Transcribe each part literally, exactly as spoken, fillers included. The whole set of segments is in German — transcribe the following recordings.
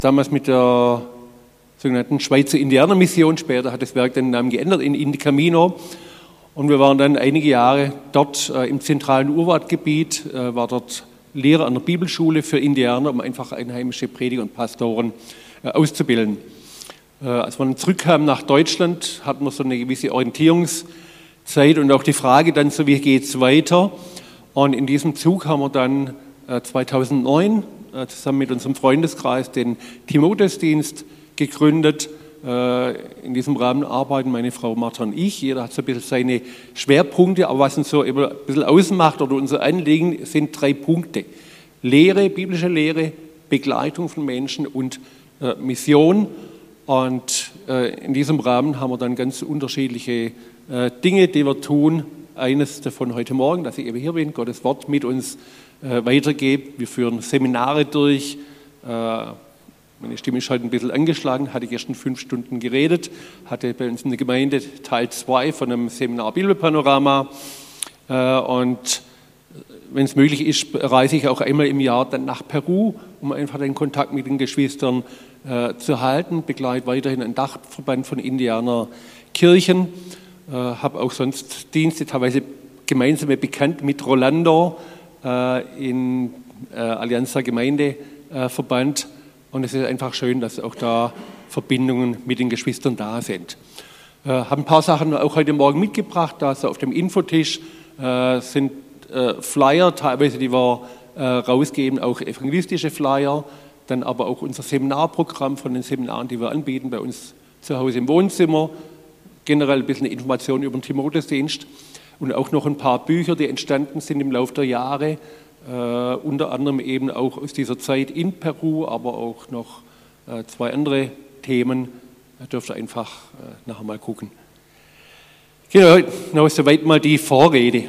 damals mit der sogenannten Schweizer Indianermission. Später hat das Werk den Namen geändert in Indy Camino. Und wir waren dann einige Jahre dort äh, im zentralen Urwaldgebiet, äh, war dort Lehrer an der Bibelschule für Indianer, um einfach einheimische Prediger und Pastoren äh, auszubilden. Äh, als wir dann zurückkamen nach Deutschland, hatten wir so eine gewisse Orientierungszeit und auch die Frage dann so, wie geht es weiter? Und in diesem Zug haben wir dann äh, zweitausendneun äh, zusammen mit unserem Freundeskreis den Timotheusdienst gegründet. In diesem Rahmen arbeiten meine Frau Martha und ich. Jeder hat so ein bisschen seine Schwerpunkte, aber was uns so ein bisschen ausmacht oder unser Anliegen sind drei Punkte. Lehre, biblische Lehre, Begleitung von Menschen und äh, Mission. Und äh, in diesem Rahmen haben wir dann ganz unterschiedliche äh, Dinge, die wir tun. Eines davon heute Morgen, dass ich eben hier bin, Gottes Wort mit uns äh, weitergebt. Wir führen Seminare durch. Äh, Meine Stimme ist heute ein bisschen angeschlagen, hatte gestern fünf Stunden geredet, hatte bei uns in der Gemeinde Teil zwei von einem Seminar Bibelpanorama. Und wenn es möglich ist, reise ich auch einmal im Jahr dann nach Peru, um einfach den Kontakt mit den Geschwistern zu halten. Begleite weiterhin einen Dachverband von Indianerkirchen, habe auch sonst Dienste, teilweise gemeinsame bekannt mit Rolando in Allianza Gemeindeverband. Und es ist einfach schön, dass auch da Verbindungen mit den Geschwistern da sind. Ich äh, habe ein paar Sachen auch heute Morgen mitgebracht. Da so auf dem Infotisch äh, sind äh, Flyer, teilweise die wir äh, rausgeben, auch evangelistische Flyer. Dann aber auch unser Seminarprogramm von den Seminaren, die wir anbieten bei uns zu Hause im Wohnzimmer. Generell ein bisschen Informationen über den Timotheusdienst. Und auch noch ein paar Bücher, die entstanden sind im Laufe der Jahre. Uh, unter anderem eben auch aus dieser Zeit in Peru, aber auch noch uh, zwei andere Themen. Da dürft ihr einfach uh, nachher mal gucken. Genau, noch soweit mal die Vorrede.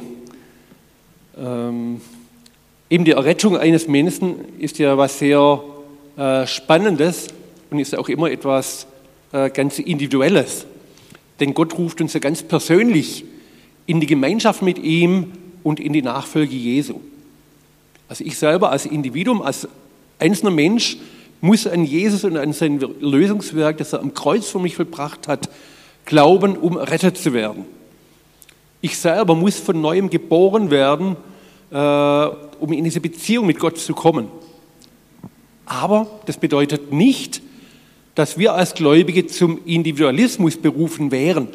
Ähm, eben die Errettung eines Menschen ist ja was sehr uh, Spannendes und ist auch immer etwas uh, ganz Individuelles. Denn Gott ruft uns ja ganz persönlich in die Gemeinschaft mit ihm und in die Nachfolge Jesu. Also ich selber als Individuum, als einzelner Mensch muss an Jesus und an sein Lösungswerk, das er am Kreuz für mich vollbracht hat, glauben, um errettet zu werden. Ich selber muss von Neuem geboren werden, äh, um in diese Beziehung mit Gott zu kommen. Aber das bedeutet nicht, dass wir als Gläubige zum Individualismus berufen wären,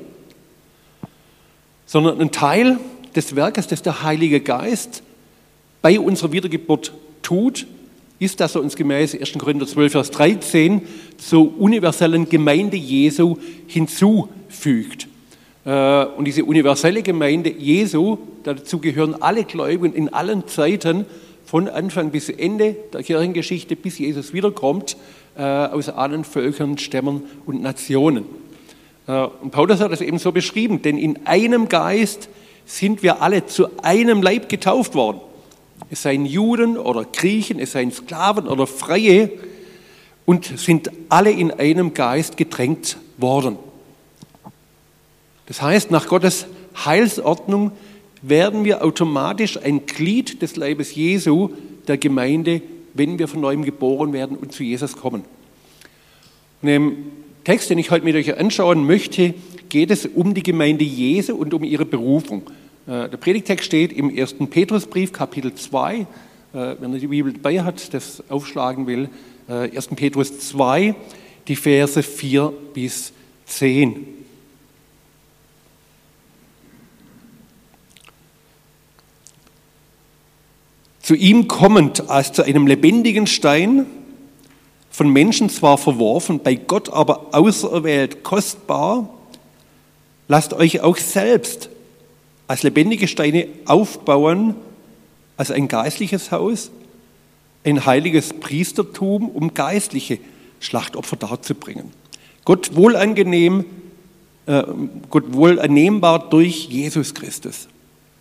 sondern ein Teil des Werkes, das der Heilige Geist bei unserer Wiedergeburt tut, ist, dass er uns gemäß erster Korinther zwölf, Vers dreizehn zur universellen Gemeinde Jesu hinzufügt. Und diese universelle Gemeinde Jesu, dazu gehören alle Gläubigen in allen Zeiten, von Anfang bis Ende der Kirchengeschichte, bis Jesus wiederkommt, aus allen Völkern, Stämmen und Nationen. Und Paulus hat das eben so beschrieben, denn in einem Geist sind wir alle zu einem Leib getauft worden. Es seien Juden oder Griechen, es seien Sklaven oder Freie und sind alle in einem Geist gedrängt worden. Das heißt, nach Gottes Heilsordnung werden wir automatisch ein Glied des Leibes Jesu, der Gemeinde, wenn wir von Neuem geboren werden und zu Jesus kommen. Und im Text, den ich heute mit euch anschauen möchte, geht es um die Gemeinde Jesu und um ihre Berufung. Der Predigtext steht im ersten Petrusbrief, Kapitel zwei. Wenn ihr die Bibel dabei hat, das aufschlagen will, erster Petrus zwei, die Verse vier bis zehn. Zu ihm kommend als zu einem lebendigen Stein, von Menschen zwar verworfen, bei Gott aber auserwählt kostbar, lasst euch auch selbst als lebendige Steine aufbauen, als ein geistliches Haus, ein heiliges Priestertum, um geistliche Schlachtopfer darzubringen. Gott wohlangenehm, äh, Gott wohlannehmbar durch Jesus Christus.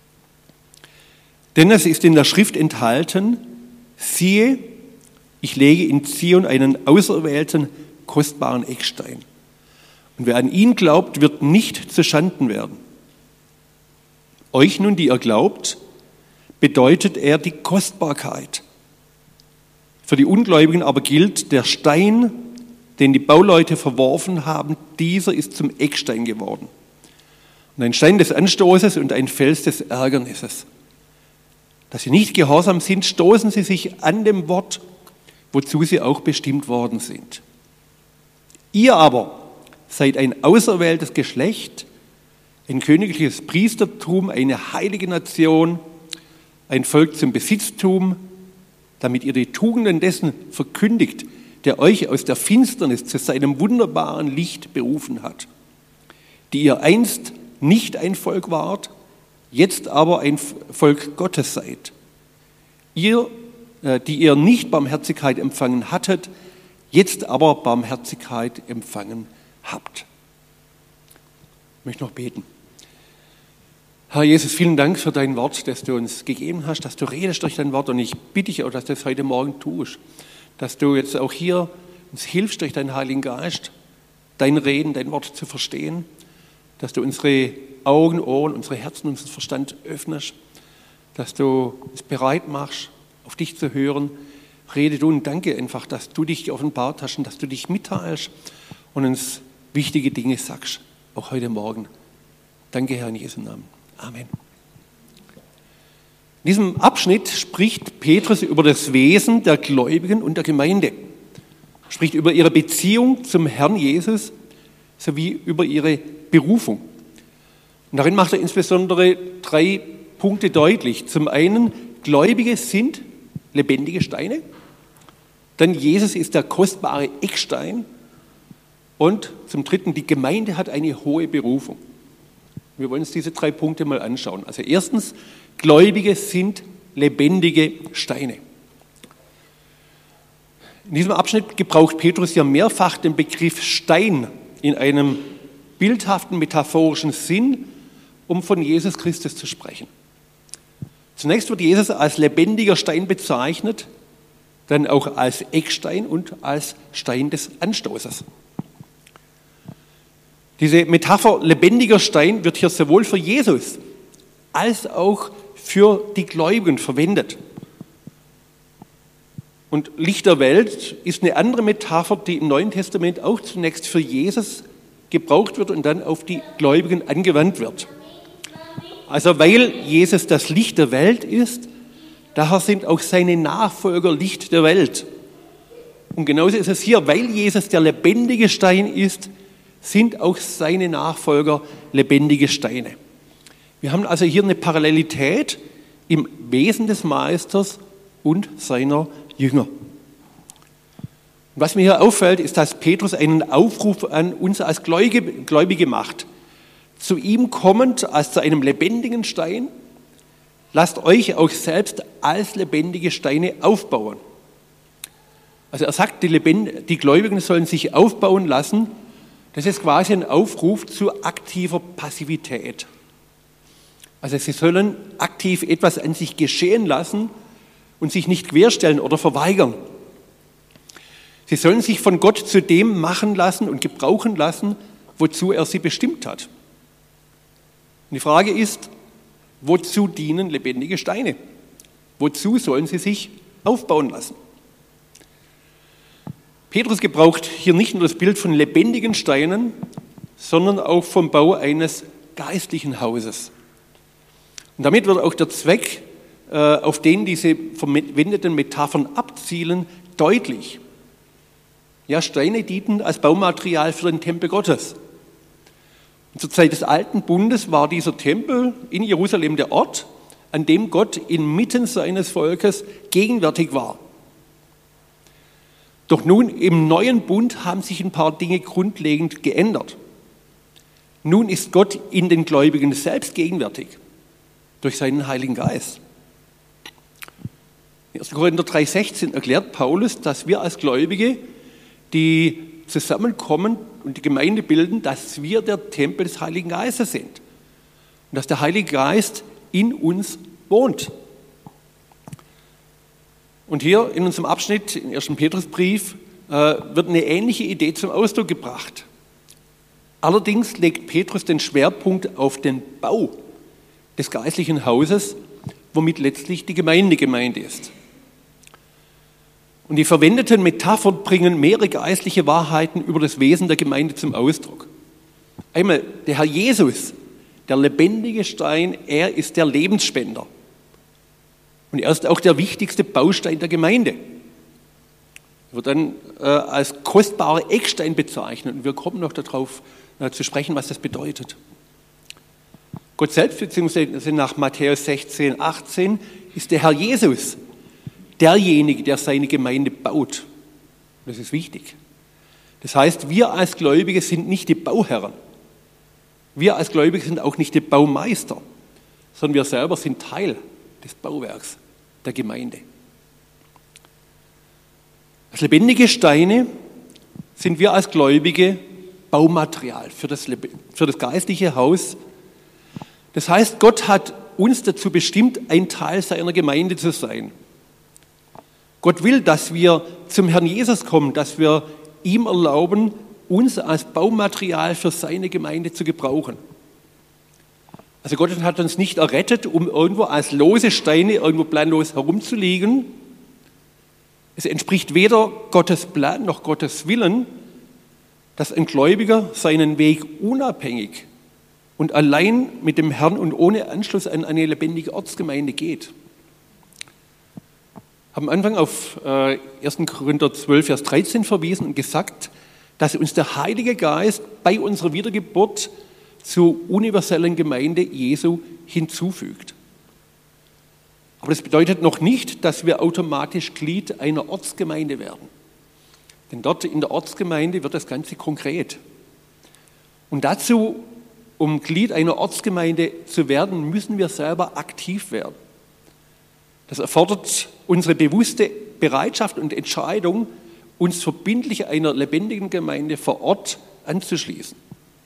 Denn es ist in der Schrift enthalten, siehe, ich lege in Zion einen auserwählten, kostbaren Eckstein. Und wer an ihn glaubt, wird nicht zuschanden werden. Euch nun, die ihr glaubt, bedeutet er die Kostbarkeit. Für die Ungläubigen aber gilt, der Stein, den die Bauleute verworfen haben, dieser ist zum Eckstein geworden. Und ein Stein des Anstoßes und ein Fels des Ärgernisses. Dass sie nicht gehorsam sind, stoßen sie sich an dem Wort, wozu sie auch bestimmt worden sind. Ihr aber seid ein auserwähltes Geschlecht, ein königliches Priestertum, eine heilige Nation, ein Volk zum Besitztum, damit ihr die Tugenden dessen verkündigt, der euch aus der Finsternis zu seinem wunderbaren Licht berufen hat, die ihr einst nicht ein Volk wart, jetzt aber ein Volk Gottes seid. Ihr, die ihr nicht Barmherzigkeit empfangen hattet, jetzt aber Barmherzigkeit empfangen habt. Ich möchte noch beten. Herr Jesus, vielen Dank für dein Wort, das du uns gegeben hast, dass du redest durch dein Wort, und ich bitte dich auch, dass du das heute Morgen tust, dass du jetzt auch hier uns hilfst, durch deinen Heiligen Geist dein Reden, dein Wort zu verstehen, dass du unsere Augen, Ohren, unsere Herzen, unseren Verstand öffnest, dass du uns bereit machst, auf dich zu hören. Rede du und danke einfach, dass du dich offenbart hast und dass du dich mitteilst und uns wichtige Dinge sagst, auch heute Morgen. Danke, Herr, in Jesu Namen. Amen. In diesem Abschnitt spricht Petrus über das Wesen der Gläubigen und der Gemeinde. Er spricht über ihre Beziehung zum Herrn Jesus sowie über ihre Berufung. Und darin macht er insbesondere drei Punkte deutlich. Zum einen, Gläubige sind lebendige Steine. Dann, Jesus ist der kostbare Eckstein. Und zum dritten, die Gemeinde hat eine hohe Berufung. Wir wollen uns diese drei Punkte mal anschauen. Also erstens, Gläubige sind lebendige Steine. In diesem Abschnitt gebraucht Petrus ja mehrfach den Begriff Stein in einem bildhaften, metaphorischen Sinn, um von Jesus Christus zu sprechen. Zunächst wird Jesus als lebendiger Stein bezeichnet, dann auch als Eckstein und als Stein des Anstoßes. Diese Metapher lebendiger Stein wird hier sowohl für Jesus als auch für die Gläubigen verwendet. Und Licht der Welt ist eine andere Metapher, die im Neuen Testament auch zunächst für Jesus gebraucht wird und dann auf die Gläubigen angewandt wird. Also weil Jesus das Licht der Welt ist, daher sind auch seine Nachfolger Licht der Welt. Und genauso ist es hier, weil Jesus der lebendige Stein ist, sind auch seine Nachfolger lebendige Steine. Wir haben also hier eine Parallelität im Wesen des Meisters und seiner Jünger. Und was mir hier auffällt, ist, dass Petrus einen Aufruf an uns als Gläubige macht. Zu ihm kommend als zu einem lebendigen Stein, lasst euch auch selbst als lebendige Steine aufbauen. Also er sagt, die, Lebend- die Gläubigen sollen sich aufbauen lassen. Das ist quasi ein Aufruf zu aktiver Passivität. Also sie sollen aktiv etwas an sich geschehen lassen und sich nicht querstellen oder verweigern. Sie sollen sich von Gott zu dem machen lassen und gebrauchen lassen, wozu er sie bestimmt hat. Und die Frage ist, wozu dienen lebendige Steine? Wozu sollen sie sich aufbauen lassen? Petrus gebraucht hier nicht nur das Bild von lebendigen Steinen, sondern auch vom Bau eines geistlichen Hauses. Und damit wird auch der Zweck, auf den diese verwendeten Metaphern abzielen, deutlich. Ja, Steine dienten als Baumaterial für den Tempel Gottes. Und zur Zeit des Alten Bundes war dieser Tempel in Jerusalem der Ort, an dem Gott inmitten seines Volkes gegenwärtig war. Doch nun im neuen Bund haben sich ein paar Dinge grundlegend geändert. Nun ist Gott in den Gläubigen selbst gegenwärtig, durch seinen Heiligen Geist. In erster Korinther drei sechzehn erklärt Paulus, dass wir als Gläubige, die zusammenkommen und die Gemeinde bilden, dass wir der Tempel des Heiligen Geistes sind und dass der Heilige Geist in uns wohnt. Und hier in unserem Abschnitt, im ersten Petrusbrief, äh, wird eine ähnliche Idee zum Ausdruck gebracht. Allerdings legt Petrus den Schwerpunkt auf den Bau des geistlichen Hauses, womit letztlich die Gemeinde gemeint ist. Und die verwendeten Metaphern bringen mehrere geistliche Wahrheiten über das Wesen der Gemeinde zum Ausdruck. Einmal der Herr Jesus, der lebendige Stein, er ist der Lebensspender. Und er ist auch der wichtigste Baustein der Gemeinde. Er wird dann äh, als kostbarer Eckstein bezeichnet. Und wir kommen noch darauf äh, zu sprechen, was das bedeutet. Gott selbst, beziehungsweise nach Matthäus sechzehn, achtzehn, ist der Herr Jesus derjenige, der seine Gemeinde baut. Das ist wichtig. Das heißt, wir als Gläubige sind nicht die Bauherren. Wir als Gläubige sind auch nicht die Baumeister, sondern wir selber sind Teil des Bauwerks der Gemeinde. Als lebendige Steine sind wir als Gläubige Baumaterial für das, für das geistliche Haus. Das heißt, Gott hat uns dazu bestimmt, ein Teil seiner Gemeinde zu sein. Gott will, dass wir zum Herrn Jesus kommen, dass wir ihm erlauben, uns als Baumaterial für seine Gemeinde zu gebrauchen. Also Gott hat uns nicht errettet, um irgendwo als lose Steine irgendwo planlos herumzuliegen. Es entspricht weder Gottes Plan noch Gottes Willen, dass ein Gläubiger seinen Weg unabhängig und allein mit dem Herrn und ohne Anschluss an eine lebendige Ortsgemeinde geht. Ich habe am Anfang auf äh, ersten Korinther zwölf, Vers dreizehn verwiesen und gesagt, dass uns der Heilige Geist bei unserer Wiedergeburt zur universellen Gemeinde Jesu hinzufügt. Aber das bedeutet noch nicht, dass wir automatisch Glied einer Ortsgemeinde werden. Denn dort in der Ortsgemeinde wird das Ganze konkret. Und dazu, um Glied einer Ortsgemeinde zu werden, müssen wir selber aktiv werden. Das erfordert unsere bewusste Bereitschaft und Entscheidung, uns verbindlich einer lebendigen Gemeinde vor Ort anzuschließen.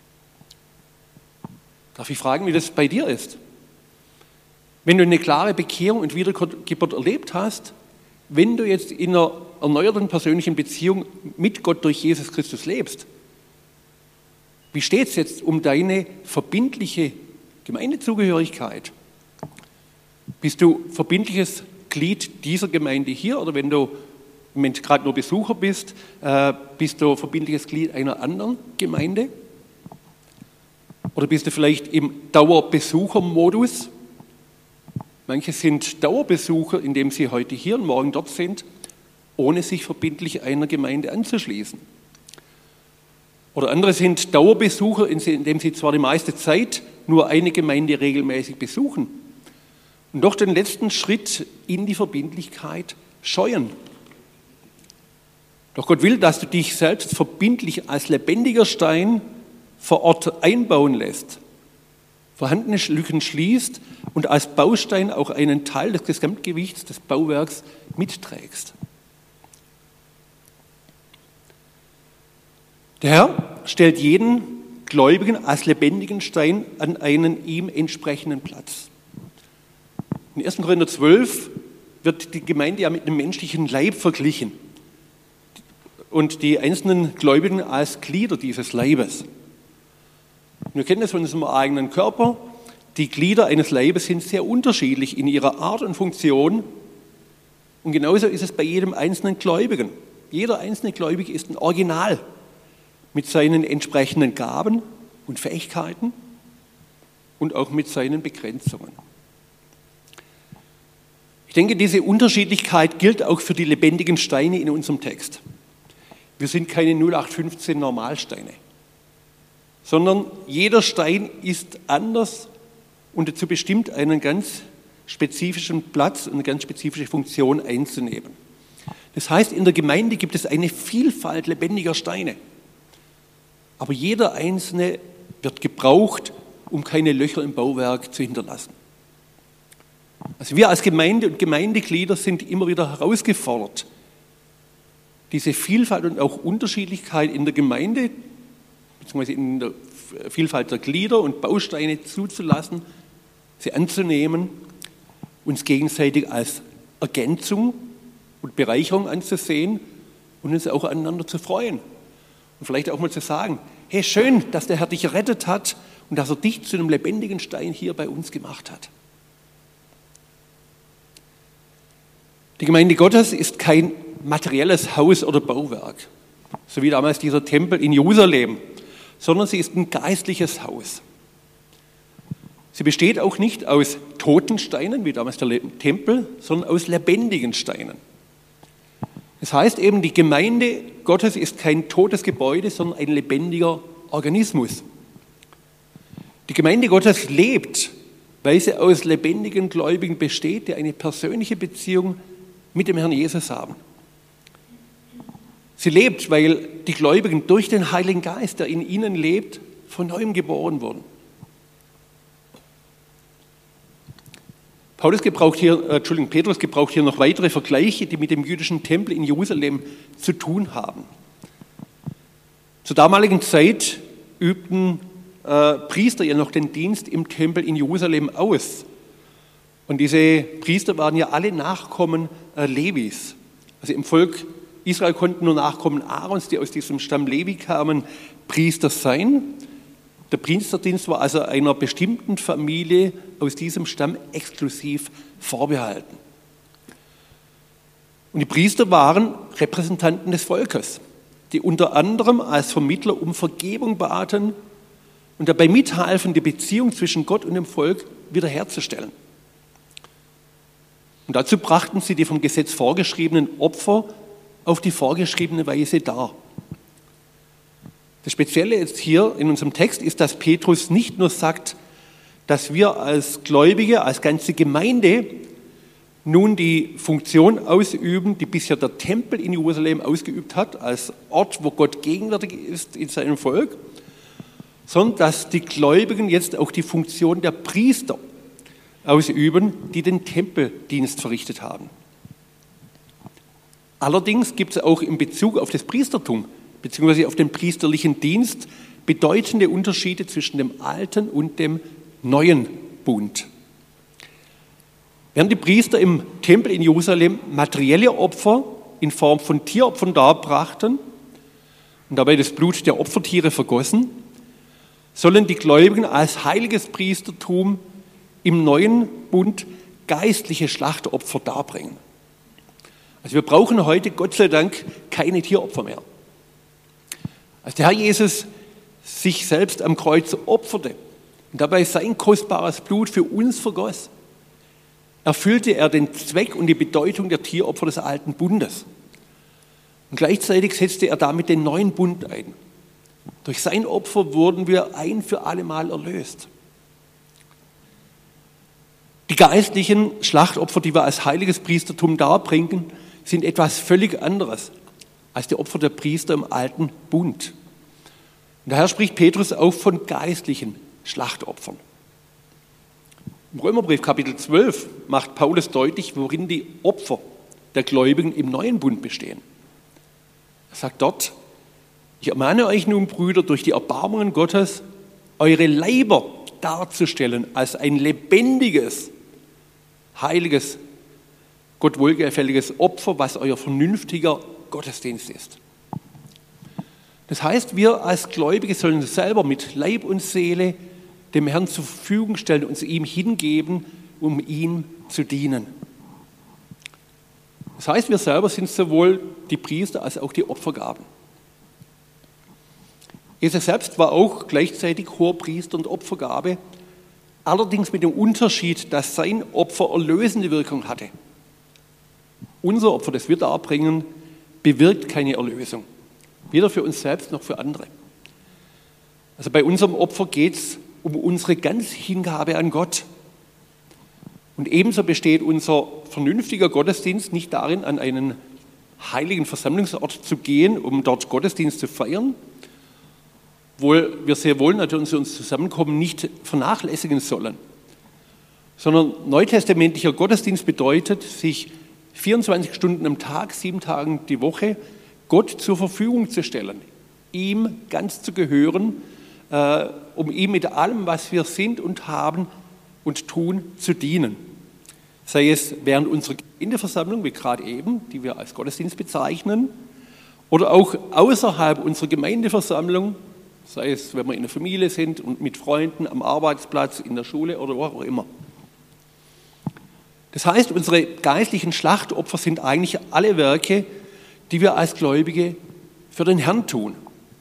Darf ich fragen, wie das bei dir ist? Wenn du eine klare Bekehrung und Wiedergeburt erlebt hast, wenn du jetzt in einer erneuerten persönlichen Beziehung mit Gott durch Jesus Christus lebst, wie steht es jetzt um deine verbindliche Gemeindezugehörigkeit? Bist du verbindliches Glied dieser Gemeinde hier oder wenn du im Moment gerade nur Besucher bist, äh, bist du verbindliches Glied einer anderen Gemeinde? Oder bist du vielleicht im Dauerbesuchermodus? Manche sind Dauerbesucher, indem sie heute hier und morgen dort sind, ohne sich verbindlich einer Gemeinde anzuschließen. Oder andere sind Dauerbesucher, indem sie zwar die meiste Zeit nur eine Gemeinde regelmäßig besuchen und doch den letzten Schritt in die Verbindlichkeit scheuen. Doch Gott will, dass du dich selbst verbindlich als lebendiger Stein vor Ort einbauen lässt, vorhandene Lücken schließt und als Baustein auch einen Teil des Gesamtgewichts des Bauwerks mitträgst. Der Herr stellt jeden Gläubigen als lebendigen Stein an einen ihm entsprechenden Platz. In ersten Korinther zwölf wird die Gemeinde ja mit einem menschlichen Leib verglichen und die einzelnen Gläubigen als Glieder dieses Leibes. Wir kennen das von unserem eigenen Körper. Die Glieder eines Leibes sind sehr unterschiedlich in ihrer Art und Funktion. Und genauso ist es bei jedem einzelnen Gläubigen. Jeder einzelne Gläubige ist ein Original mit seinen entsprechenden Gaben und Fähigkeiten und auch mit seinen Begrenzungen. Ich denke, diese Unterschiedlichkeit gilt auch für die lebendigen Steine in unserem Text. Wir sind keine null acht fünfzehn Normalsteine, sondern jeder Stein ist anders und dazu bestimmt, einen ganz spezifischen Platz und eine ganz spezifische Funktion einzunehmen. Das heißt, in der Gemeinde gibt es eine Vielfalt lebendiger Steine, aber jeder einzelne wird gebraucht, um keine Löcher im Bauwerk zu hinterlassen. Also wir als Gemeinde und Gemeindeglieder sind immer wieder herausgefordert, diese Vielfalt und auch Unterschiedlichkeit in der Gemeinde beziehungsweise in der Vielfalt der Glieder und Bausteine zuzulassen, sie anzunehmen, uns gegenseitig als Ergänzung und Bereicherung anzusehen und uns auch aneinander zu freuen. Und vielleicht auch mal zu sagen, hey, schön, dass der Herr dich errettet hat und dass er dich zu einem lebendigen Stein hier bei uns gemacht hat. Die Gemeinde Gottes ist kein materielles Haus oder Bauwerk, so wie damals dieser Tempel in Jerusalem, sondern sie ist ein geistliches Haus. Sie besteht auch nicht aus toten Steinen, wie damals der Tempel, sondern aus lebendigen Steinen. Das heißt eben, die Gemeinde Gottes ist kein totes Gebäude, sondern ein lebendiger Organismus. Die Gemeinde Gottes lebt, weil sie aus lebendigen Gläubigen besteht, die eine persönliche Beziehung mit dem Herrn Jesus haben. Sie lebt, weil die Gläubigen durch den Heiligen Geist, der in ihnen lebt, von neuem geboren wurden. Paulus gebraucht hier, äh, Entschuldigung, Petrus gebraucht hier noch weitere Vergleiche, die mit dem jüdischen Tempel in Jerusalem zu tun haben. Zur damaligen Zeit übten äh, Priester ja noch den Dienst im Tempel in Jerusalem aus. Und diese Priester waren ja alle Nachkommen äh, Levis. Also im Volk Israel konnten nur Nachkommen Aarons, die aus diesem Stamm Levi kamen, Priester sein. Der Priesterdienst war also einer bestimmten Familie aus diesem Stamm exklusiv vorbehalten. Und die Priester waren Repräsentanten des Volkes, die unter anderem als Vermittler um Vergebung baten und dabei mithalfen, die Beziehung zwischen Gott und dem Volk wiederherzustellen. Und dazu brachten sie die vom Gesetz vorgeschriebenen Opfer auf die vorgeschriebene Weise dar. Das Spezielle jetzt hier in unserem Text ist, dass Petrus nicht nur sagt, dass wir als Gläubige, als ganze Gemeinde nun die Funktion ausüben, die bisher der Tempel in Jerusalem ausgeübt hat, als Ort, wo Gott gegenwärtig ist in seinem Volk, sondern dass die Gläubigen jetzt auch die Funktion der Priester ausüben, die den Tempeldienst verrichtet haben. Allerdings gibt es auch in Bezug auf das Priestertum beziehungsweise auf den priesterlichen Dienst bedeutende Unterschiede zwischen dem alten und dem neuen Bund. Während die Priester im Tempel in Jerusalem materielle Opfer in Form von Tieropfern darbrachten und dabei das Blut der Opfertiere vergossen, sollen die Gläubigen als heiliges Priestertum im neuen Bund geistliche Schlachtopfer darbringen. Also wir brauchen heute, Gott sei Dank, keine Tieropfer mehr. Als der Herr Jesus sich selbst am Kreuz opferte und dabei sein kostbares Blut für uns vergoss, erfüllte er den Zweck und die Bedeutung der Tieropfer des alten Bundes. Und gleichzeitig setzte er damit den neuen Bund ein. Durch sein Opfer wurden wir ein für alle Mal erlöst. Die geistlichen Schlachtopfer, die wir als heiliges Priestertum darbringen, sind etwas völlig anderes als die Opfer der Priester im alten Bund. Und daher spricht Petrus auch von geistlichen Schlachtopfern. Im Römerbrief Kapitel zwölf macht Paulus deutlich, worin die Opfer der Gläubigen im neuen Bund bestehen. Er sagt dort: Ich ermahne euch nun, Brüder, durch die Erbarmungen Gottes, eure Leiber darzustellen als ein lebendiges, heiliges, Gott wohlgefälliges Opfer, was euer vernünftiger Gottesdienst ist. Das heißt, wir als Gläubige sollen uns selber mit Leib und Seele dem Herrn zur Verfügung stellen, uns ihm hingeben, um ihm zu dienen. Das heißt, wir selber sind sowohl die Priester als auch die Opfergaben. Jesus selbst war auch gleichzeitig Hoherpriester und Opfergabe, allerdings mit dem Unterschied, dass sein Opfer erlösende Wirkung hatte. Unser Opfer, das wir darbringen, bewirkt keine Erlösung, weder für uns selbst noch für andere. Also bei unserem Opfer geht es um unsere ganze Hingabe an Gott. Und ebenso besteht unser vernünftiger Gottesdienst nicht darin, an einen heiligen Versammlungsort zu gehen, um dort Gottesdienst zu feiern, obwohl wir sehr wohl natürlich uns Zusammenkommen nicht vernachlässigen sollen, sondern neutestamentlicher Gottesdienst bedeutet, sich vierundzwanzig Stunden am Tag, sieben Tagen die Woche Gott zur Verfügung zu stellen, ihm ganz zu gehören, äh, um ihm mit allem, was wir sind und haben und tun, zu dienen. Sei es während unserer Gemeindeversammlung, wie gerade eben, die wir als Gottesdienst bezeichnen, oder auch außerhalb unserer Gemeindeversammlung, sei es, wenn wir in der Familie sind und mit Freunden, am Arbeitsplatz, in der Schule oder wo auch immer. Das heißt, unsere geistlichen Schlachtopfer sind eigentlich alle Werke, die wir als Gläubige für den Herrn tun.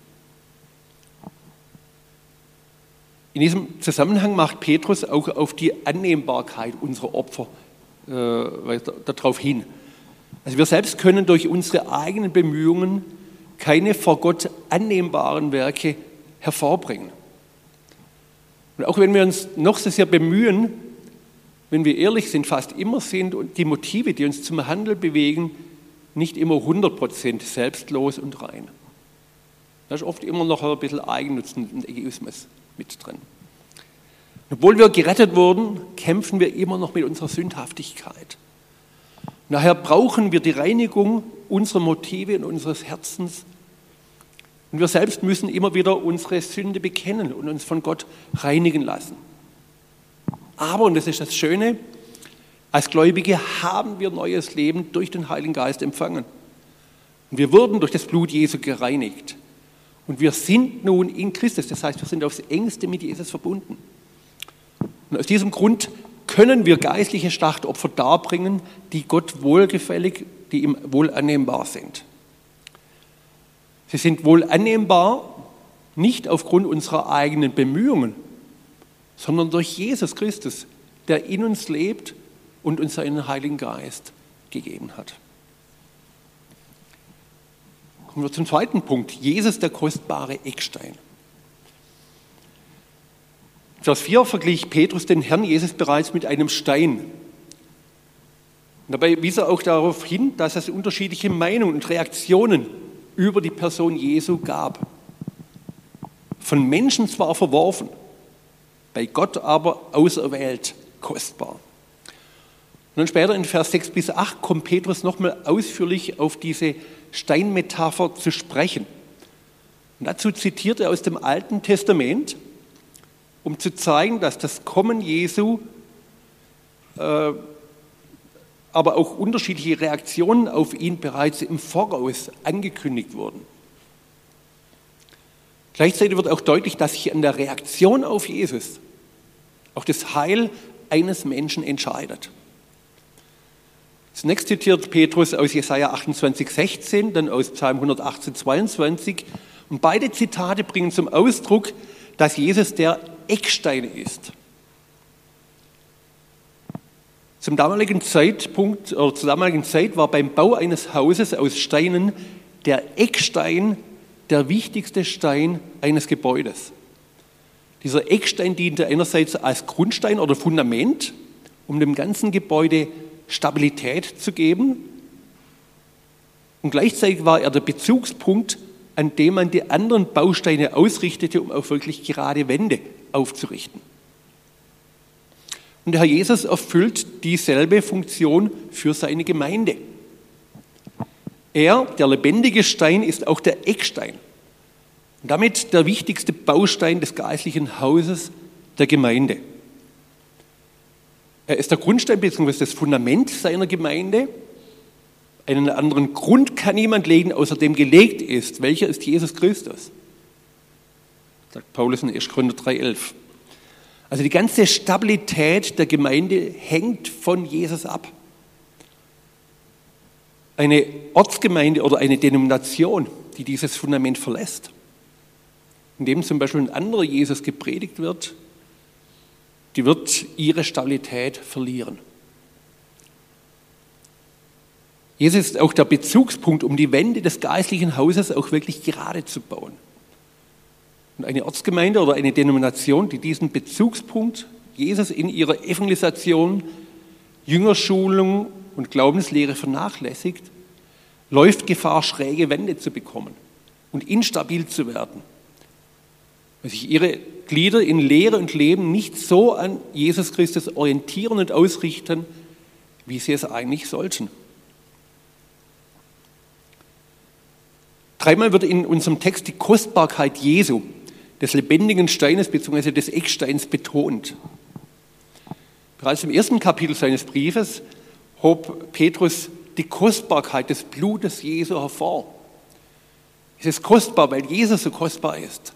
In diesem Zusammenhang macht Petrus auch auf die Annehmbarkeit unserer Opfer äh, weiter, darauf hin. Also wir selbst können durch unsere eigenen Bemühungen keine vor Gott annehmbaren Werke hervorbringen. Und auch wenn wir uns noch so sehr bemühen, wenn wir ehrlich sind, fast immer sind und die Motive, die uns zum Handeln bewegen, nicht immer hundert Prozent selbstlos und rein. Da ist oft immer noch ein bisschen Eigennutz und Egoismus mit drin. Obwohl wir gerettet wurden, kämpfen wir immer noch mit unserer Sündhaftigkeit. Daher brauchen wir die Reinigung unserer Motive und unseres Herzens. Und wir selbst müssen immer wieder unsere Sünde bekennen und uns von Gott reinigen lassen. Aber, und das ist das Schöne, als Gläubige haben wir neues Leben durch den Heiligen Geist empfangen. Und wir wurden durch das Blut Jesu gereinigt. Und wir sind nun in Christus, das heißt, wir sind aufs Engste mit Jesus verbunden. Und aus diesem Grund können wir geistliche Schlachtopfer darbringen, die Gott wohlgefällig, die ihm wohl annehmbar sind. Sie sind wohl annehmbar, nicht aufgrund unserer eigenen Bemühungen, sondern durch Jesus Christus, der in uns lebt und uns seinen Heiligen Geist gegeben hat. Kommen wir zum zweiten Punkt. Jesus, der kostbare Eckstein. Vers vier verglich Petrus den Herrn Jesus bereits mit einem Stein. Und dabei wies er auch darauf hin, dass es unterschiedliche Meinungen und Reaktionen über die Person Jesu gab. Von Menschen zwar verworfen, bei Gott aber auserwählt, kostbar. Und dann später in Vers sechs bis acht kommt Petrus nochmal ausführlich auf diese Steinmetapher zu sprechen. Und dazu zitiert er aus dem Alten Testament, um zu zeigen, dass das Kommen Jesu, äh, aber auch unterschiedliche Reaktionen auf ihn bereits im Voraus angekündigt wurden. Gleichzeitig wird auch deutlich, dass sich an der Reaktion auf Jesus auch das Heil eines Menschen entscheidet. Zunächst zitiert Petrus aus Jesaja achtundzwanzig, sechzehn, dann aus Psalm hundertachtzehn, zweiundzwanzig. Und beide Zitate bringen zum Ausdruck, dass Jesus der Eckstein ist. Zum damaligen Zeitpunkt, oder zur damaligen Zeit war beim Bau eines Hauses aus Steinen der Eckstein der wichtigste Stein eines Gebäudes. Dieser Eckstein diente einerseits als Grundstein oder Fundament, um dem ganzen Gebäude Stabilität zu geben. Und gleichzeitig war er der Bezugspunkt, an dem man die anderen Bausteine ausrichtete, um auch wirklich gerade Wände aufzurichten. Und der Herr Jesus erfüllt dieselbe Funktion für seine Gemeinde. Er, der lebendige Stein, ist auch der Eckstein. Und damit der wichtigste Baustein des geistlichen Hauses der Gemeinde. Er ist der Grundstein bzw. das Fundament seiner Gemeinde. Einen anderen Grund kann niemand legen, außer dem gelegt ist. Welcher ist Jesus Christus? Sagt Paulus in erster Korinther drei, elf. Also die ganze Stabilität der Gemeinde hängt von Jesus ab. Eine Ortsgemeinde oder eine Denomination, die dieses Fundament verlässt, in dem zum Beispiel ein anderer Jesus gepredigt wird, die wird ihre Stabilität verlieren. Jesus ist auch der Bezugspunkt, um die Wände des geistlichen Hauses auch wirklich gerade zu bauen. Und eine Ortsgemeinde oder eine Denomination, die diesen Bezugspunkt Jesus in ihrer Evangelisation, Jüngerschulung und Glaubenslehre vernachlässigt, läuft Gefahr, schräge Wände zu bekommen und instabil zu werden, weil sich ihre Glieder in Lehre und Leben nicht so an Jesus Christus orientieren und ausrichten, wie sie es eigentlich sollten. Dreimal wird in unserem Text die Kostbarkeit Jesu, des lebendigen Steines bzw. des Ecksteins, betont. Bereits im ersten Kapitel seines Briefes hob Petrus die Kostbarkeit des Blutes Jesu hervor. Es ist kostbar, weil Jesus so kostbar ist.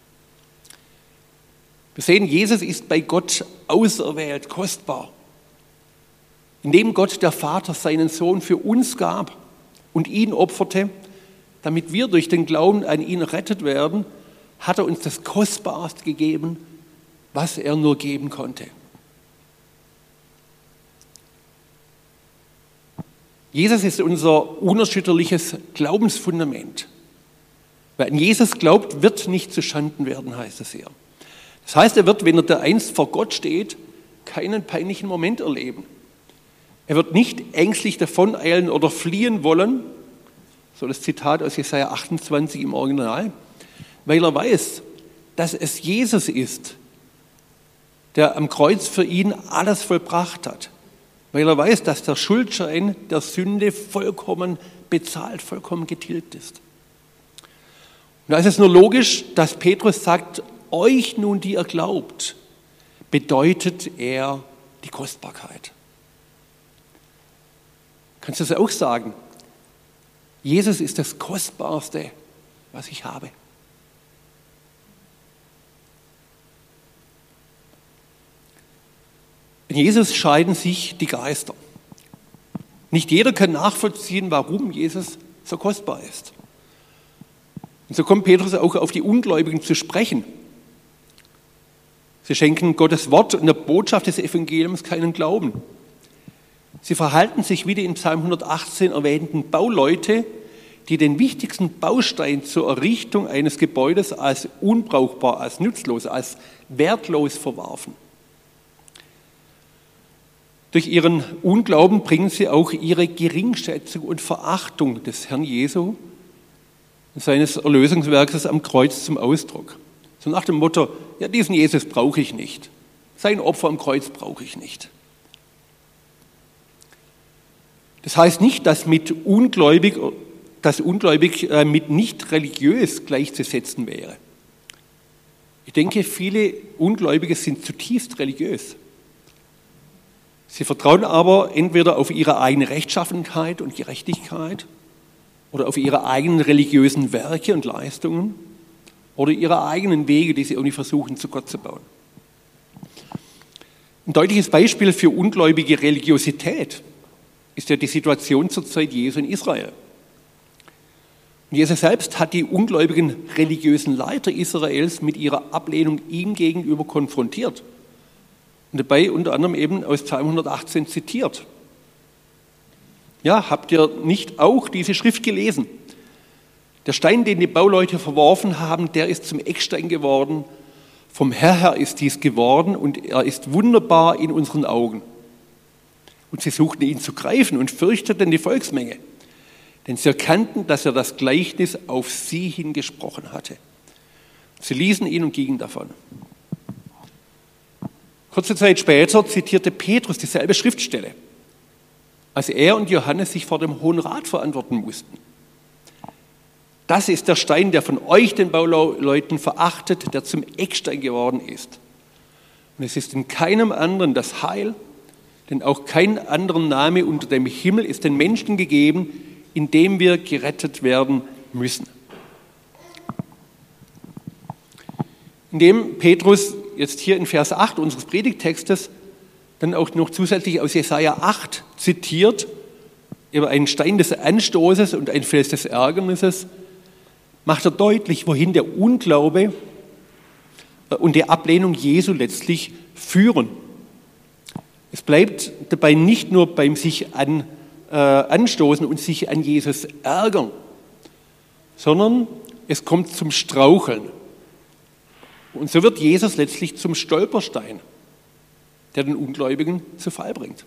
Wir sehen, Jesus ist bei Gott auserwählt, kostbar. Indem Gott der Vater seinen Sohn für uns gab und ihn opferte, damit wir durch den Glauben an ihn errettet werden, hat er uns das Kostbarste gegeben, was er nur geben konnte. Jesus ist unser unerschütterliches Glaubensfundament. Wer an Jesus glaubt, wird nicht zu Schanden werden, heißt es hier. Das heißt, er wird, wenn er da einst vor Gott steht, keinen peinlichen Moment erleben. Er wird nicht ängstlich davoneilen oder fliehen wollen, so das Zitat aus Jesaja achtundzwanzig im Original, weil er weiß, dass es Jesus ist, der am Kreuz für ihn alles vollbracht hat. Weil er weiß, dass der Schuldschein der Sünde vollkommen bezahlt, vollkommen getilgt ist. Und da ist es nur logisch, dass Petrus sagt, euch nun, die ihr glaubt, bedeutet er die Kostbarkeit. Kannst du das auch sagen? Jesus ist das Kostbarste, was ich habe. In Jesus scheiden sich die Geister. Nicht jeder kann nachvollziehen, warum Jesus so kostbar ist. Und so kommt Petrus auch auf die Ungläubigen zu sprechen. Sie schenken Gottes Wort und der Botschaft des Evangeliums keinen Glauben. Sie verhalten sich wie die in Psalm hundertachtzehn erwähnten Bauleute, die den wichtigsten Baustein zur Errichtung eines Gebäudes als unbrauchbar, als nutzlos, als wertlos verwarfen. Durch ihren Unglauben bringen sie auch ihre Geringschätzung und Verachtung des Herrn Jesu und seines Erlösungswerkes am Kreuz zum Ausdruck. So nach dem Motto, ja, diesen Jesus brauche ich nicht. Sein Opfer am Kreuz brauche ich nicht. Das heißt nicht, dass mit ungläubig, dass ungläubig mit nicht religiös gleichzusetzen wäre. Ich denke, viele Ungläubige sind zutiefst religiös. Sie vertrauen aber entweder auf ihre eigene Rechtschaffenheit und Gerechtigkeit oder auf ihre eigenen religiösen Werke und Leistungen oder ihre eigenen Wege, die sie irgendwie versuchen, zu Gott zu bauen. Ein deutliches Beispiel für ungläubige Religiosität ist ja die Situation zur Zeit Jesu in Israel. Und Jesus selbst hat die ungläubigen religiösen Leiter Israels mit ihrer Ablehnung ihm gegenüber konfrontiert. Und dabei unter anderem eben aus Psalm hundertachtzehn zitiert. Ja, habt ihr nicht auch diese Schrift gelesen? Der Stein, den die Bauleute verworfen haben, der ist zum Eckstein geworden. Vom Herr her ist dies geworden und er ist wunderbar in unseren Augen. Und sie suchten ihn zu greifen und fürchteten die Volksmenge, denn sie erkannten, dass er das Gleichnis auf sie hingesprochen hatte. Sie ließen ihn und gingen davon. Kurze Zeit später zitierte Petrus dieselbe Schriftstelle, als er und Johannes sich vor dem Hohen Rat verantworten mussten. Das ist der Stein, der von euch, den Bauleuten, verachtet, der zum Eckstein geworden ist. Und es ist in keinem anderen das Heil, denn auch kein anderer Name unter dem Himmel ist den Menschen gegeben, in dem wir gerettet werden müssen. Indem Petrus jetzt hier in Vers acht unseres Predigttextes dann auch noch zusätzlich aus Jesaja acht zitiert, über einen Stein des Anstoßes und einen Fels des Ärgernisses, macht er deutlich, wohin der Unglaube und die Ablehnung Jesu letztlich führen. Es bleibt dabei nicht nur beim sich an, äh, anstoßen und sich an Jesus ärgern, sondern es kommt zum Straucheln. Und so wird Jesus letztlich zum Stolperstein, der den Ungläubigen zu Fall bringt.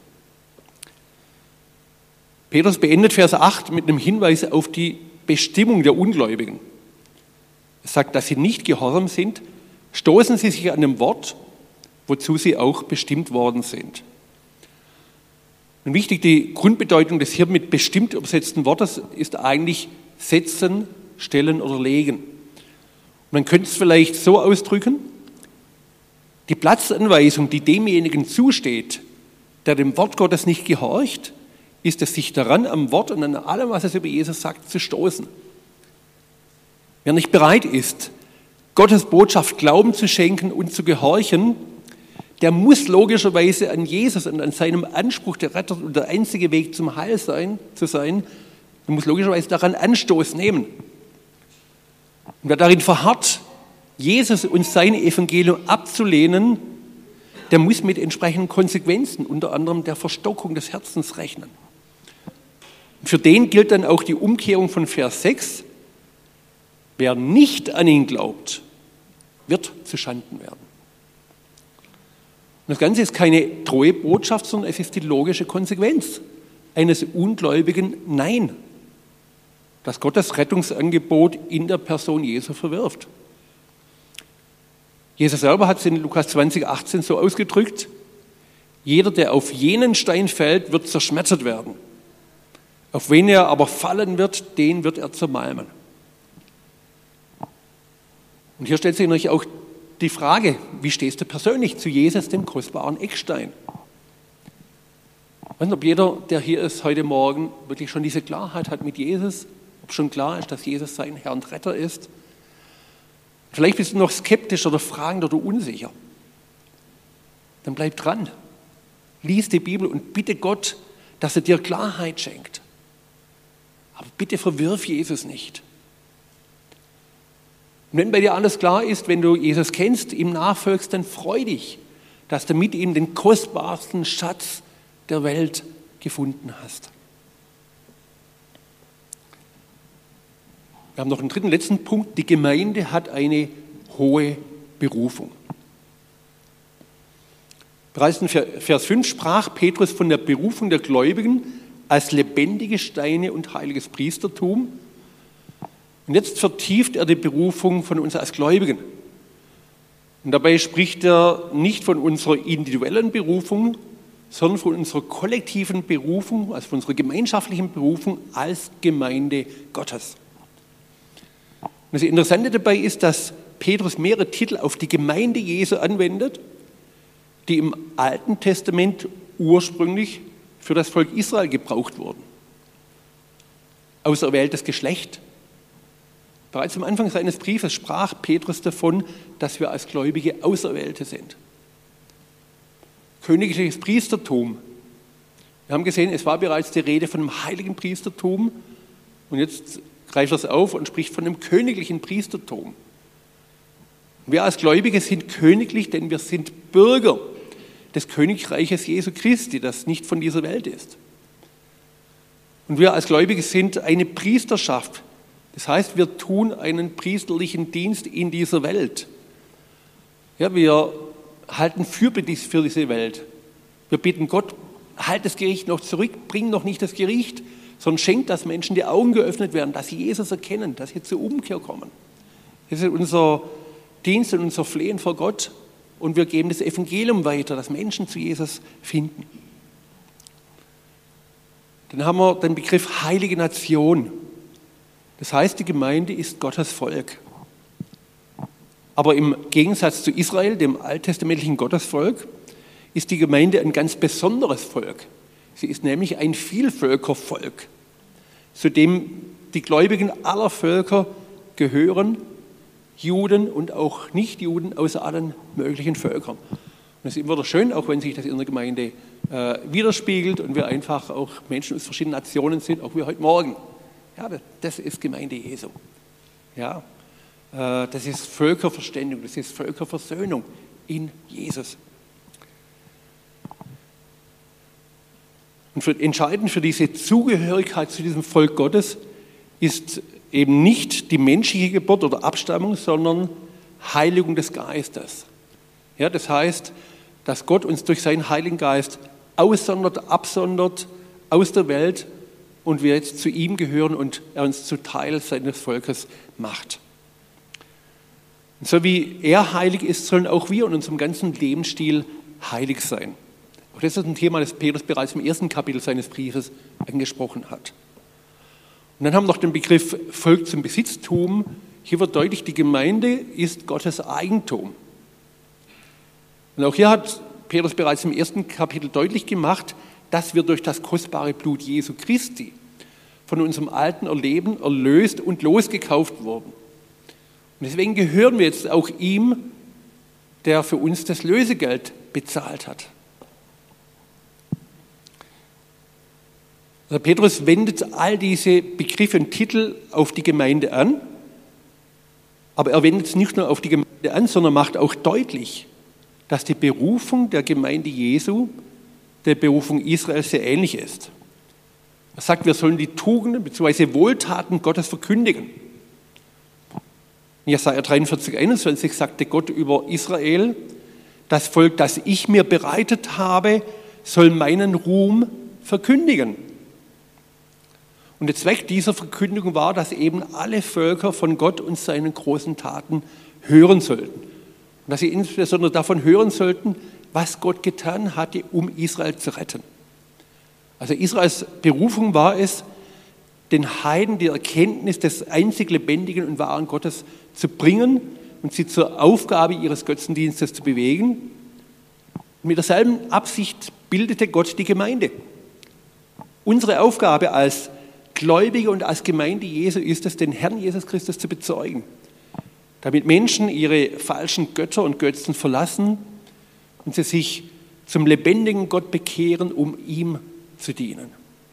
Petrus beendet Vers acht mit einem Hinweis auf die Bestimmung der Ungläubigen. Er sagt, dass sie nicht gehorsam sind, stoßen sie sich an dem Wort, wozu sie auch bestimmt worden sind. Und wichtig, die Grundbedeutung des hier mit bestimmt übersetzten Wortes ist eigentlich setzen, stellen oder legen. Man könnte es vielleicht so ausdrücken, die Platzanweisung, die demjenigen zusteht, der dem Wort Gottes nicht gehorcht, ist es, sich daran am Wort und an allem, was es über Jesus sagt, zu stoßen. Wer nicht bereit ist, Gottes Botschaft Glauben zu schenken und zu gehorchen, der muss logischerweise an Jesus und an seinem Anspruch, der Retter und der einzige Weg zum Heil sein, zu sein, Man muss logischerweise daran Anstoß nehmen. Und wer darin verharrt, Jesus und sein Evangelium abzulehnen, der muss mit entsprechenden Konsequenzen, unter anderem der Verstockung des Herzens, rechnen. Und für den gilt dann auch die Umkehrung von Vers sechs. Wer nicht an ihn glaubt, wird zuschanden werden. Und das Ganze ist keine treue Botschaft, sondern es ist die logische Konsequenz eines ungläubigen Nein, das Gott das Rettungsangebot in der Person Jesu verwirft. Jesus selber hat es in Lukas zwanzig, achtzehn so ausgedrückt: Jeder, der auf jenen Stein fällt, wird zerschmettert werden. Auf wen er aber fallen wird, den wird er zermalmen. Und hier stellt sich natürlich auch die Frage, wie stehst du persönlich zu Jesus, dem kostbaren Eckstein? Ich weiß nicht, ob jeder, der hier ist heute Morgen, wirklich schon diese Klarheit hat mit Jesus, ob schon klar ist, dass Jesus sein Herr und Retter ist. Vielleicht bist du noch skeptisch oder fragend oder unsicher. Dann bleib dran. Lies die Bibel und bitte Gott, dass er dir Klarheit schenkt. Aber bitte verwirf Jesus nicht. Und wenn bei dir alles klar ist, wenn du Jesus kennst, ihm nachfolgst, dann freu dich, dass du mit ihm den kostbarsten Schatz der Welt gefunden hast. Wir haben noch einen dritten, letzten Punkt. Die Gemeinde hat eine hohe Berufung. Bereits in Vers fünf sprach Petrus von der Berufung der Gläubigen als lebendige Steine und heiliges Priestertum. Und jetzt vertieft er die Berufung von uns als Gläubigen. Und dabei spricht er nicht von unserer individuellen Berufung, sondern von unserer kollektiven Berufung, also von unserer gemeinschaftlichen Berufung als Gemeinde Gottes. Und das Interessante dabei ist, dass Petrus mehrere Titel auf die Gemeinde Jesu anwendet, die im Alten Testament ursprünglich für das Volk Israel gebraucht wurden. Auserwähltes Geschlecht. Bereits am Anfang seines Briefes sprach Petrus davon, dass wir als Gläubige Auserwählte sind. Königliches Priestertum. Wir haben gesehen, es war bereits die Rede von einem heiligen Priestertum und jetzt greift er es auf und spricht von einem königlichen Priestertum. Wir als Gläubige sind königlich, denn wir sind Bürger des Königreiches Jesu Christi, das nicht von dieser Welt ist. Und wir als Gläubige sind eine Priesterschaft. Das heißt, wir tun einen priesterlichen Dienst in dieser Welt. Ja, wir halten Fürbitte für diese Welt. Wir bitten Gott, halt das Gericht noch zurück, bring noch nicht das Gericht, sondern schenkt, dass Menschen die Augen geöffnet werden, dass sie Jesus erkennen, dass sie zur Umkehr kommen. Das ist unser Dienst und unser Flehen vor Gott und wir geben das Evangelium weiter, dass Menschen zu Jesus finden. Dann haben wir den Begriff heilige Nation. Das heißt, die Gemeinde ist Gottes Volk. Aber im Gegensatz zu Israel, dem alttestamentlichen Gottesvolk, ist die Gemeinde ein ganz besonderes Volk. Sie ist nämlich ein Vielvölkervolk, zu dem die Gläubigen aller Völker gehören, Juden und auch Nichtjuden aus allen möglichen Völkern. Und es ist immer wieder schön, auch wenn sich das in der Gemeinde äh, widerspiegelt und wir einfach auch Menschen aus verschiedenen Nationen sind, auch wie heute Morgen. Ja, das ist Gemeinde Jesu. Ja, äh, das ist Völkerverständigung, das ist Völkerversöhnung in Jesus. Und für, entscheidend für diese Zugehörigkeit zu diesem Volk Gottes ist eben nicht die menschliche Geburt oder Abstammung, sondern Heiligung des Geistes. Ja, das heißt, dass Gott uns durch seinen Heiligen Geist aussondert, absondert aus der Welt und wir jetzt zu ihm gehören und er uns zu Teil seines Volkes macht. Und so wie er heilig ist, sollen auch wir in unserem ganzen Lebensstil heilig sein. Auch das ist ein Thema, das Petrus bereits im ersten Kapitel seines Briefes angesprochen hat. Und dann haben wir noch den Begriff Volk zum Besitztum. Hier wird deutlich, die Gemeinde ist Gottes Eigentum. Und auch hier hat Petrus bereits im ersten Kapitel deutlich gemacht, dass wir durch das kostbare Blut Jesu Christi von unserem alten Erleben erlöst und losgekauft wurden. Und deswegen gehören wir jetzt auch ihm, der für uns das Lösegeld bezahlt hat. Also Petrus wendet all diese Begriffe und Titel auf die Gemeinde an, aber er wendet es nicht nur auf die Gemeinde an, sondern macht auch deutlich, dass die Berufung der Gemeinde Jesu der Berufung Israels sehr ähnlich ist. Er sagt, wir sollen die Tugenden bzw. Wohltaten Gottes verkündigen. In Jesaja dreiundvierzig, einundzwanzig sagte Gott über Israel: Das Volk, das ich mir bereitet habe, soll meinen Ruhm verkündigen. Und der Zweck dieser Verkündigung war, dass eben alle Völker von Gott und seinen großen Taten hören sollten. Und dass sie insbesondere davon hören sollten, was Gott getan hatte, um Israel zu retten. Also Israels Berufung war es, den Heiden die Erkenntnis des einzig lebendigen und wahren Gottes zu bringen und sie zur Aufgabe ihres Götzendienstes zu bewegen. Und mit derselben Absicht bildete Gott die Gemeinde. Unsere Aufgabe als Gläubige und als Gemeinde Jesu ist es, den Herrn Jesus Christus zu bezeugen, damit Menschen ihre falschen Götter und Götzen verlassen und sie sich zum lebendigen Gott bekehren, um ihm zu dienen.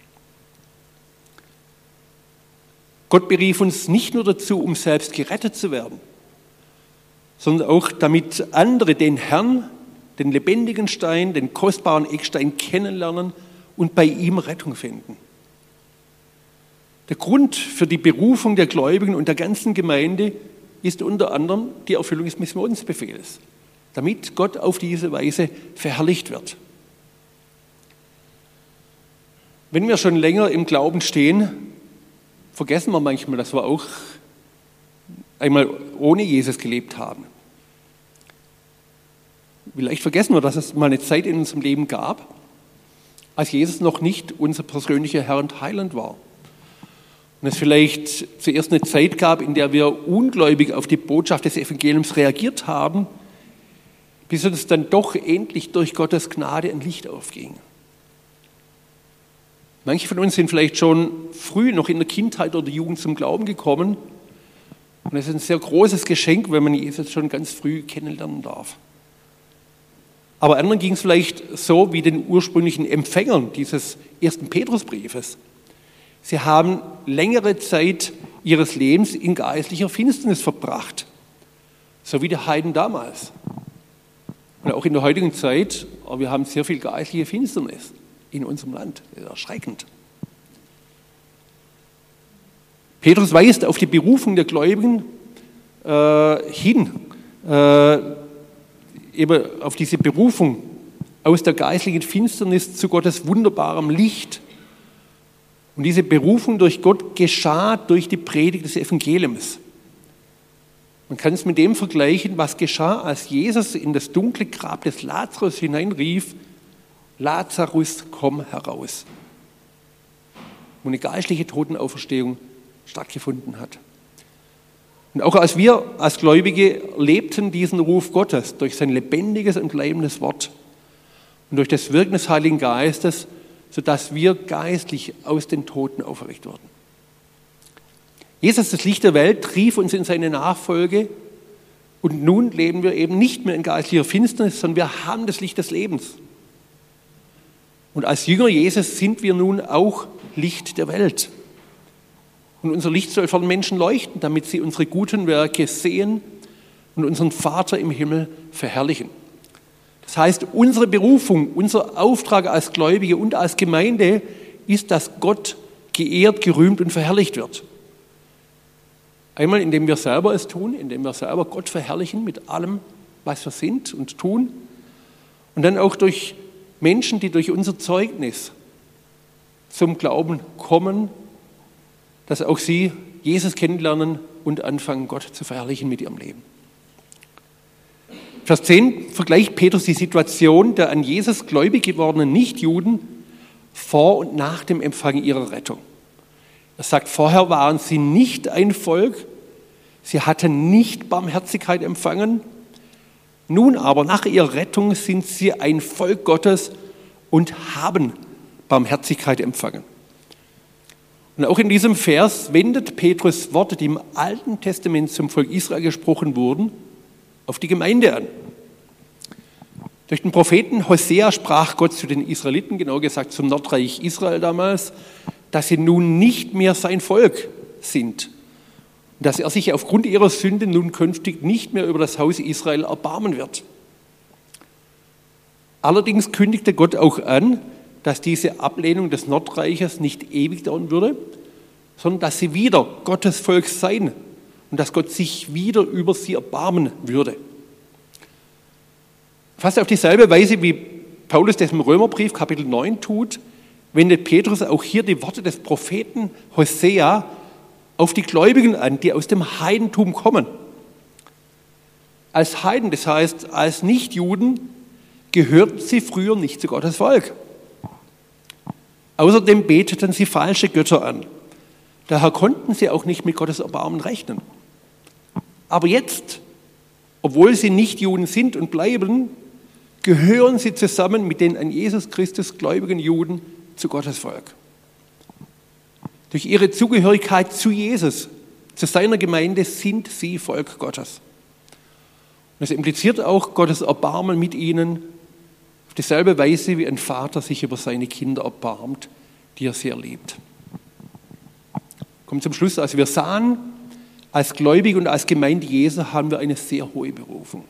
Gott berief uns nicht nur dazu, um selbst gerettet zu werden, sondern auch damit andere den Herrn, den lebendigen Stein, den kostbaren Eckstein kennenlernen und bei ihm Rettung finden. Der Grund für die Berufung der Gläubigen und der ganzen Gemeinde ist unter anderem die Erfüllung des Missionsbefehls, damit Gott auf diese Weise verherrlicht wird. Wenn wir schon länger im Glauben stehen, vergessen wir manchmal, dass wir auch einmal ohne Jesus gelebt haben. Vielleicht vergessen wir, dass es mal eine Zeit in unserem Leben gab, als Jesus noch nicht unser persönlicher Herr und Heiland war. Und es vielleicht zuerst eine Zeit gab, in der wir ungläubig auf die Botschaft des Evangeliums reagiert haben, bis uns dann doch endlich durch Gottes Gnade ein Licht aufging. Manche von uns sind vielleicht schon früh, noch in der Kindheit oder Jugend zum Glauben gekommen. Und es ist ein sehr großes Geschenk, wenn man Jesus schon ganz früh kennenlernen darf. Aber anderen ging es vielleicht so wie den ursprünglichen Empfängern dieses ersten Petrusbriefes. Sie haben längere Zeit ihres Lebens in geistlicher Finsternis verbracht, so wie die Heiden damals. Und auch in der heutigen Zeit, aber wir haben sehr viel geistliche Finsternis in unserem Land. Das ist erschreckend. Petrus weist auf die Berufung der Gläubigen äh, hin, äh, eben auf diese Berufung aus der geistlichen Finsternis zu Gottes wunderbarem Licht. Und diese Berufung durch Gott geschah durch die Predigt des Evangeliums. Man kann es mit dem vergleichen, was geschah, als Jesus in das dunkle Grab des Lazarus hineinrief: Lazarus, komm heraus. Wo eine geistliche Totenauferstehung stattgefunden hat. Und auch als wir als Gläubige lebten diesen Ruf Gottes durch sein lebendiges und bleibendes Wort und durch das Wirken des Heiligen Geistes, sodass wir geistlich aus den Toten auferweckt wurden. Jesus, das Licht der Welt, rief uns in seine Nachfolge und nun leben wir eben nicht mehr in geistlicher Finsternis, sondern wir haben das Licht des Lebens. Und als Jünger Jesus sind wir nun auch Licht der Welt. Und unser Licht soll vor den Menschen leuchten, damit sie unsere guten Werke sehen und unseren Vater im Himmel verherrlichen. Das heißt, unsere Berufung, unser Auftrag als Gläubige und als Gemeinde ist, dass Gott geehrt, gerühmt und verherrlicht wird. Einmal, indem wir selber es tun, indem wir selber Gott verherrlichen mit allem, was wir sind und tun. Und dann auch durch Menschen, die durch unser Zeugnis zum Glauben kommen, dass auch sie Jesus kennenlernen und anfangen, Gott zu verherrlichen mit ihrem Leben. Vers zehn vergleicht Petrus die Situation der an Jesus gläubig gewordenen Nichtjuden vor und nach dem Empfang ihrer Rettung. Er sagt, vorher waren sie nicht ein Volk, sie hatten nicht Barmherzigkeit empfangen, nun aber nach ihrer Rettung sind sie ein Volk Gottes und haben Barmherzigkeit empfangen. Und auch in diesem Vers wendet Petrus Worte, die im Alten Testament zum Volk Israel gesprochen wurden, auf die Gemeinde an. Durch den Propheten Hosea sprach Gott zu den Israeliten, genau gesagt zum Nordreich Israel damals, dass sie nun nicht mehr sein Volk sind. Und dass er sich aufgrund ihrer Sünde nun künftig nicht mehr über das Haus Israel erbarmen wird. Allerdings kündigte Gott auch an, dass diese Ablehnung des Nordreiches nicht ewig dauern würde, sondern dass sie wieder Gottes Volk seien und dass Gott sich wieder über sie erbarmen würde. Fast auf dieselbe Weise, wie Paulus das im Römerbrief Kapitel neun tut, wendet Petrus auch hier die Worte des Propheten Hosea auf die Gläubigen an, die aus dem Heidentum kommen. Als Heiden, das heißt als Nichtjuden, gehörten sie früher nicht zu Gottes Volk. Außerdem beteten sie falsche Götter an. Daher konnten sie auch nicht mit Gottes Erbarmen rechnen. Aber jetzt, obwohl sie nicht Juden sind und bleiben, gehören sie zusammen mit den an Jesus Christus gläubigen Juden zu Gottes Volk. Durch ihre Zugehörigkeit zu Jesus, zu seiner Gemeinde, sind sie Volk Gottes. Und das impliziert auch Gottes Erbarmen mit ihnen auf dieselbe Weise, wie ein Vater sich über seine Kinder erbarmt, die er sehr liebt. Kommt zum Schluss, also wir sahen, als Gläubige und als Gemeinde Jesu haben wir eine sehr hohe Berufung.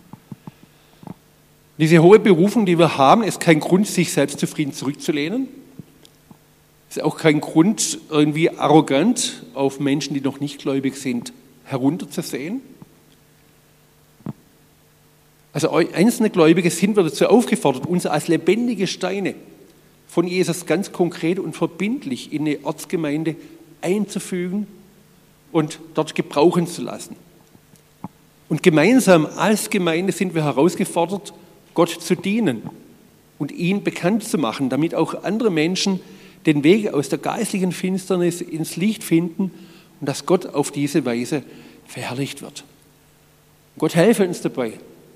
Diese hohe Berufung, die wir haben, ist kein Grund, sich selbstzufrieden zurückzulehnen. Ist auch kein Grund, irgendwie arrogant auf Menschen, die noch nicht gläubig sind, herunterzusehen. Also einzelne Gläubige sind wir dazu aufgefordert, uns als lebendige Steine von Jesus ganz konkret und verbindlich in eine Ortsgemeinde einzufügen und dort gebrauchen zu lassen. Und gemeinsam als Gemeinde sind wir herausgefordert, Gott zu dienen und ihn bekannt zu machen, damit auch andere Menschen den Weg aus der geistlichen Finsternis ins Licht finden und dass Gott auf diese Weise verherrlicht wird. Gott helfe uns dabei,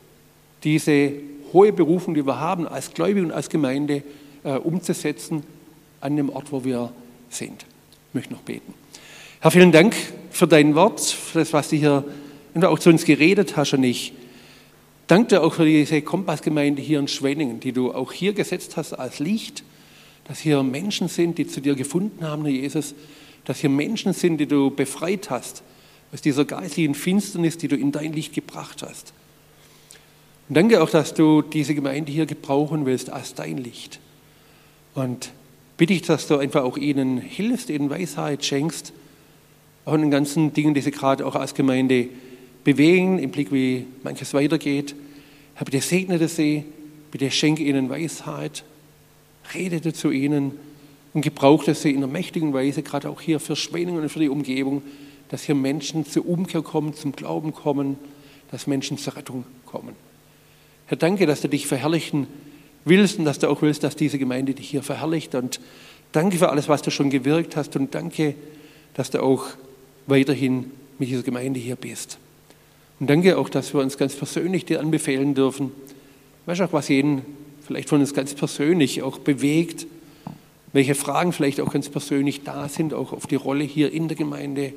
diese hohe Berufung, die wir haben, als Gläubige und als Gemeinde äh, umzusetzen an dem Ort, wo wir sind. Ich möchte noch beten. Herr, vielen Dank für dein Wort, für das, was du hier auch zu uns geredet hast. Und ich danke dir auch für diese Kompassgemeinde hier in Schwenningen, die du auch hier gesetzt hast als Licht, dass hier Menschen sind, die zu dir gefunden haben, Herr Jesus, dass hier Menschen sind, die du befreit hast aus dieser geistlichen Finsternis, die du in dein Licht gebracht hast. Und danke auch, dass du diese Gemeinde hier gebrauchen willst als dein Licht. Und bitte ich, dass du einfach auch ihnen hilfst, ihnen Weisheit schenkst, auch in den ganzen Dingen, die sie gerade auch als Gemeinde bewegen, im Blick, wie manches weitergeht. Herr, bitte segne sie, bitte schenke ihnen Weisheit, redete zu ihnen und gebrauchte sie in einer mächtigen Weise, gerade auch hier für Schwenningen und für die Umgebung, dass hier Menschen zur Umkehr kommen, zum Glauben kommen, dass Menschen zur Rettung kommen. Herr, danke, dass du dich verherrlichen willst und dass du auch willst, dass diese Gemeinde dich hier verherrlicht. Und danke für alles, was du schon gewirkt hast. Und danke, dass du auch weiterhin mit dieser Gemeinde hier bist. Und danke auch, dass wir uns ganz persönlich dir anbefehlen dürfen. Weißt du auch, was jeden vielleicht von uns ganz persönlich auch bewegt, welche Fragen vielleicht auch ganz persönlich da sind, auch auf die Rolle hier in der Gemeinde,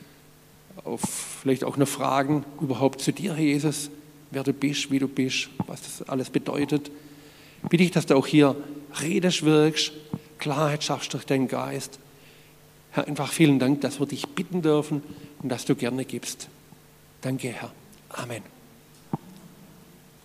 auf vielleicht auch eine Fragen überhaupt zu dir, Herr Jesus, wer du bist, wie du bist, was das alles bedeutet. Bitte ich, dass du auch hier redest, wirkst, Klarheit schaffst durch deinen Geist. Herr, einfach vielen Dank, dass wir dich bitten dürfen und dass du gerne gibst. Danke, Herr. Amen.